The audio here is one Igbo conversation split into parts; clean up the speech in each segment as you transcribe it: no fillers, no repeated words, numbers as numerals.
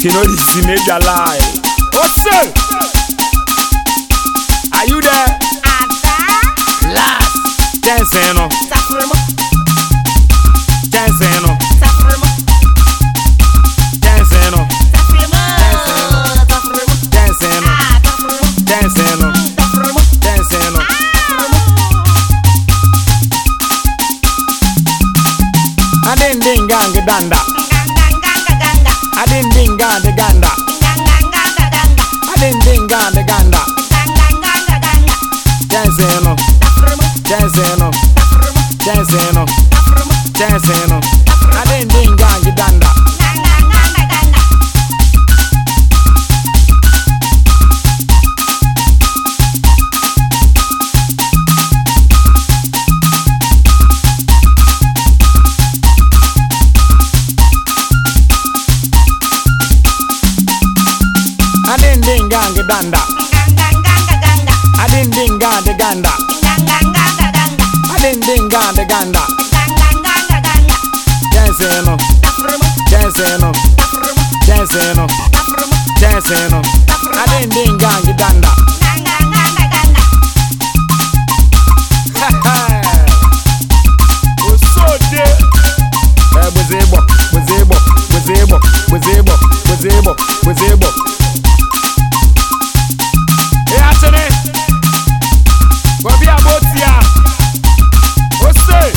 You know this is major lie. What's up? Are you there? Last. Dancing on. Dancing on. Dancing on. Dancing on. Dancing on. Dancing on. I didn't ding gang danda. I didn't ding gang the ganda. I didn't ding gang the ganda. Dancing on. Dancing on. Dancing on. Dancing on. I didn't ding gang the ganda. I didn't ding gang the ganda. I didn't ding gang the ganda. I didn't ding gang the ganda. Dancing on. Dancing on. Dancing on. Dancing on. I didn't ding gang the ganda. Wazebo. Hey, Anthony. Go be about here. What's it?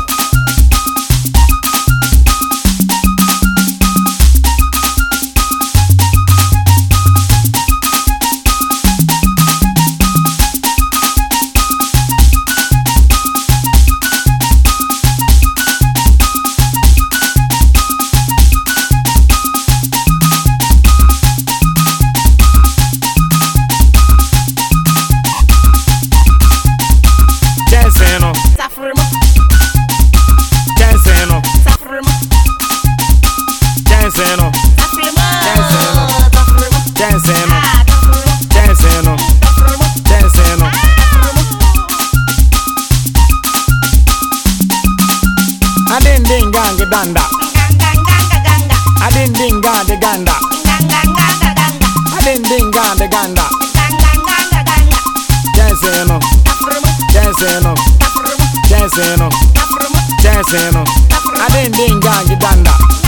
I didn't ding gang the ganda. I didn't ding gang the ganda. I didn't ding gang the ganda. Dancing on. Dancing on. Dancing on. Dancing on. I didn't ding gang the ganda.